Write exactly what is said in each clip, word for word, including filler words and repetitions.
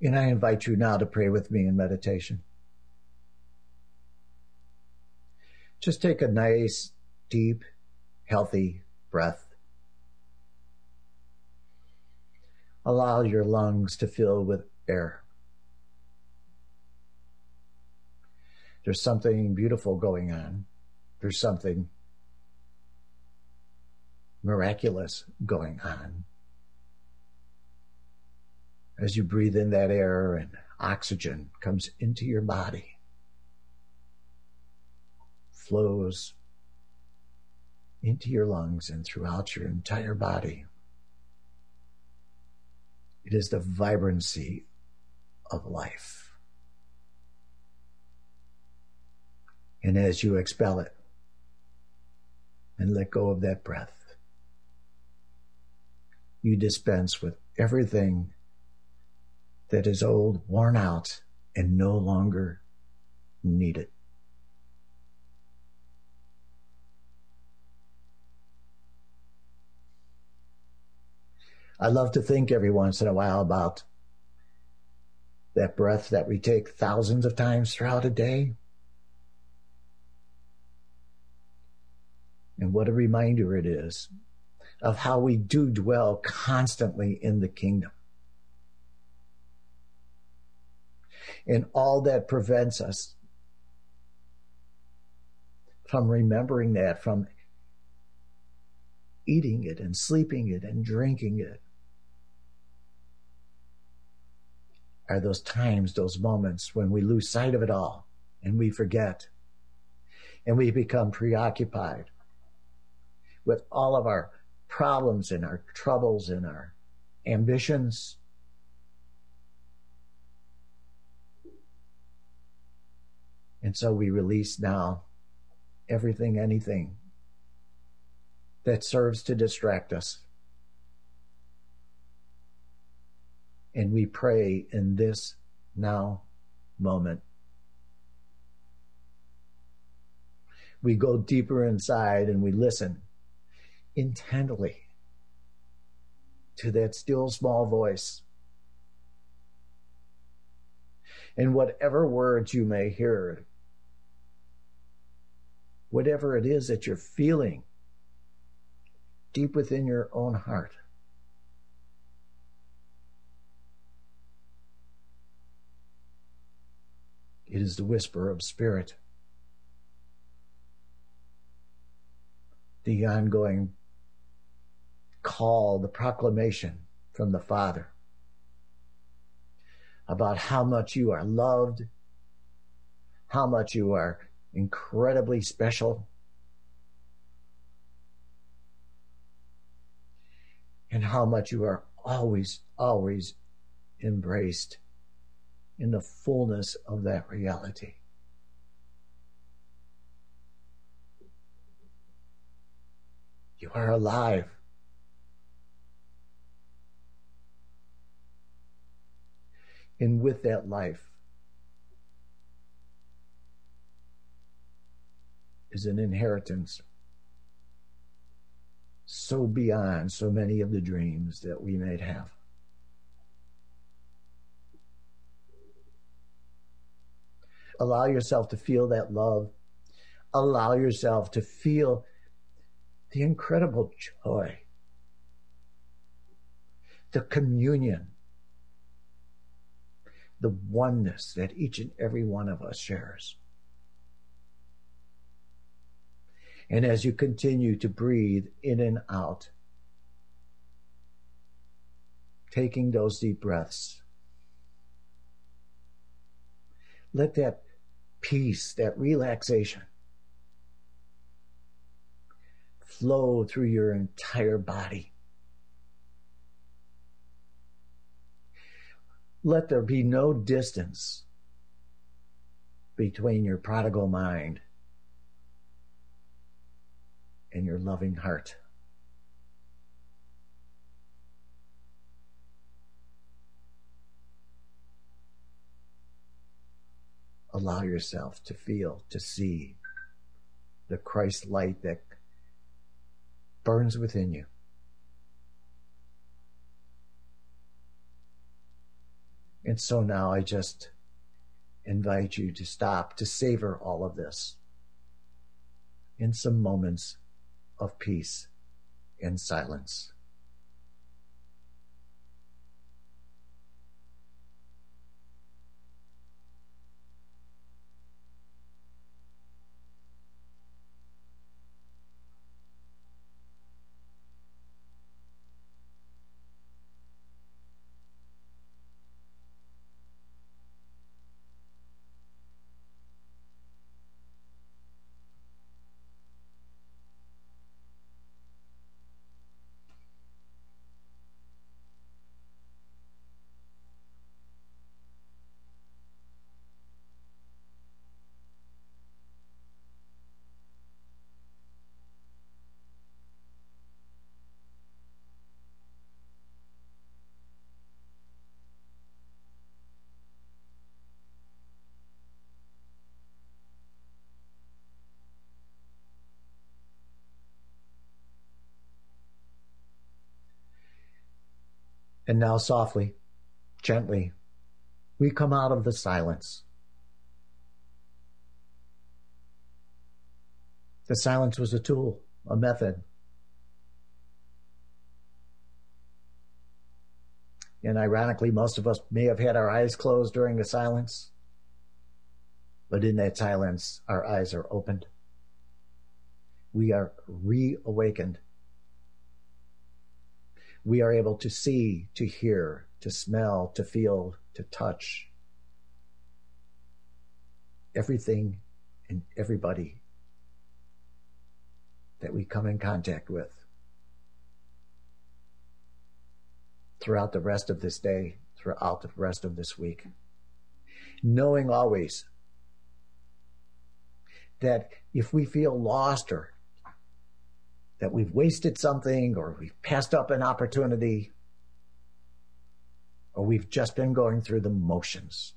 And I invite you now to pray with me in meditation. Just take a nice, deep, healthy breath. Allow your lungs to fill with air. There's something beautiful going on. There's something miraculous going on. As you breathe in that air and oxygen comes into your body, flows into your lungs and throughout your entire body. It is the vibrancy of life. And as you expel it and let go of that breath, you dispense with everything that is old, worn out, and no longer needed. I love to think every once in a while about that breath that we take thousands of times throughout a day. And what a reminder it is of how we do dwell constantly in the kingdom. And all that prevents us from remembering that, from eating it and sleeping it and drinking it, are those times, those moments when we lose sight of it all and we forget and we become preoccupied with all of our problems and our troubles and our ambitions. And so we release now everything, anything that serves to distract us. And we pray in this now moment. We go deeper inside and we listen intently to that still small voice. And whatever words you may hear, whatever it is that you're feeling deep within your own heart, it is the whisper of spirit, the ongoing call, the proclamation from the Father about how much you are loved, how much you are incredibly special, and how much you are always, always embraced in the fullness of that reality. You are alive. And with that life is an inheritance so beyond so many of the dreams that we might have. Allow yourself to feel that love. Allow yourself to feel the incredible joy, the communion, the oneness that each and every one of us shares. And as you continue to breathe in and out, taking those deep breaths, let that peace, that relaxation flow through your entire body. Let there be no distance between your prodigal mind and your loving heart. Allow yourself to feel, to see the Christ light that burns within you. And so now I just invite you to stop, to savor all of this in some moments of peace and silence. And now softly, gently, we come out of the silence. The silence was a tool, a method. And ironically, most of us may have had our eyes closed during the silence, but in that silence, our eyes are opened. We are reawakened. We are able to see, to hear, to smell, to feel, to touch everything and everybody that we come in contact with throughout the rest of this day, throughout the rest of this week. Knowing always that if we feel lost or that we've wasted something or we've passed up an opportunity or we've just been going through the motions,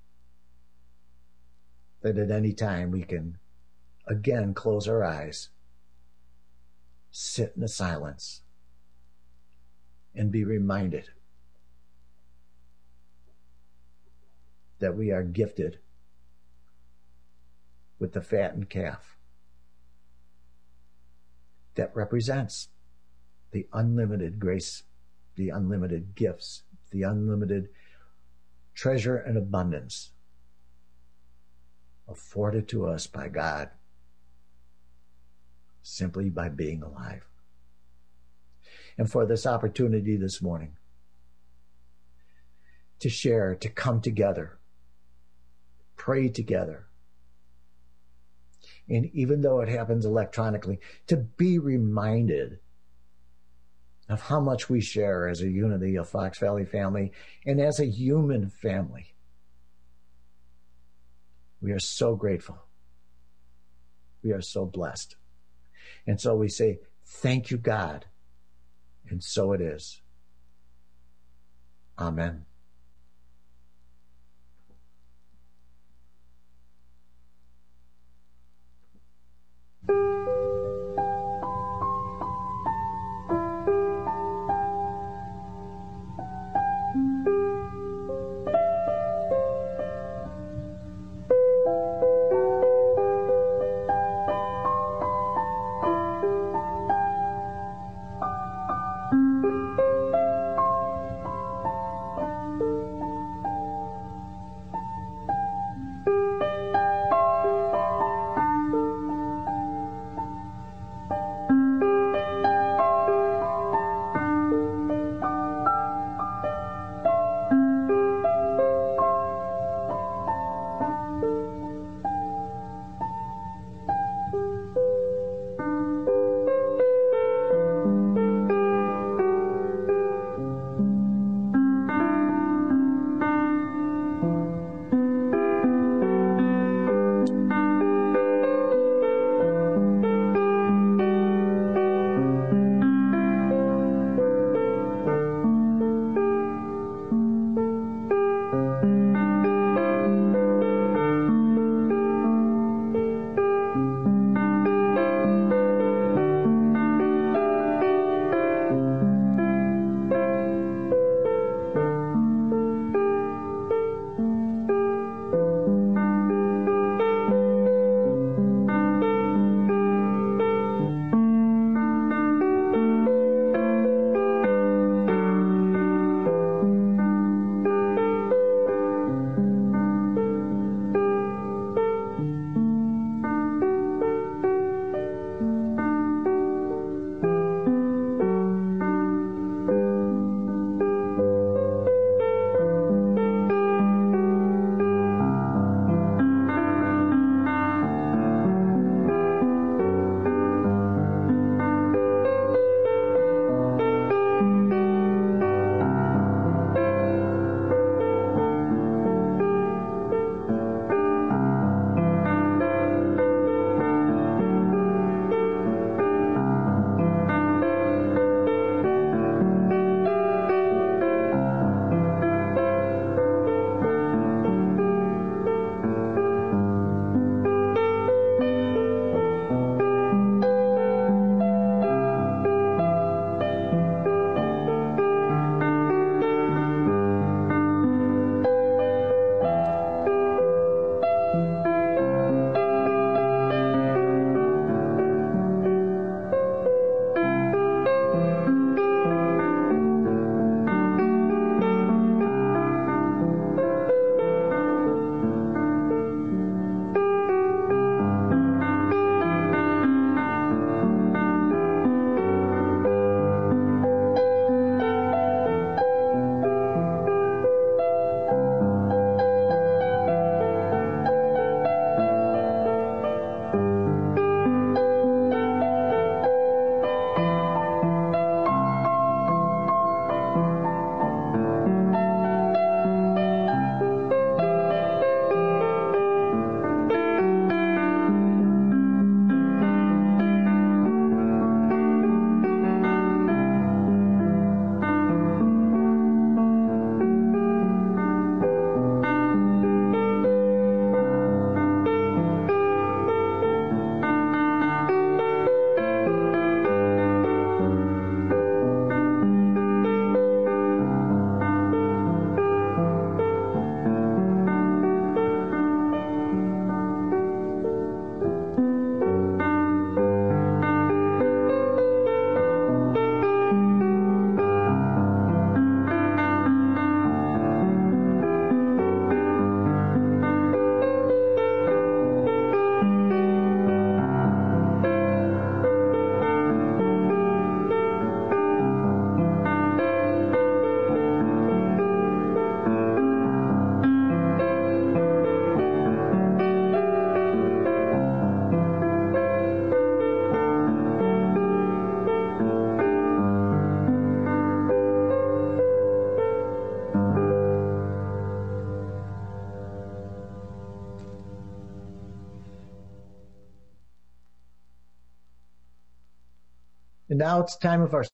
that at any time we can again close our eyes, sit in the silence, and be reminded that we are gifted with the fattened calf that represents the unlimited grace, the unlimited gifts, the unlimited treasure and abundance afforded to us by God simply by being alive. And for this opportunity this morning to share, to come together, pray together, and even though it happens electronically, to be reminded of how much we share as a unity of Fox Valley family and as a human family. We are so grateful. We are so blessed. And so we say, thank you, God. And so it is. Amen. And now it's time of our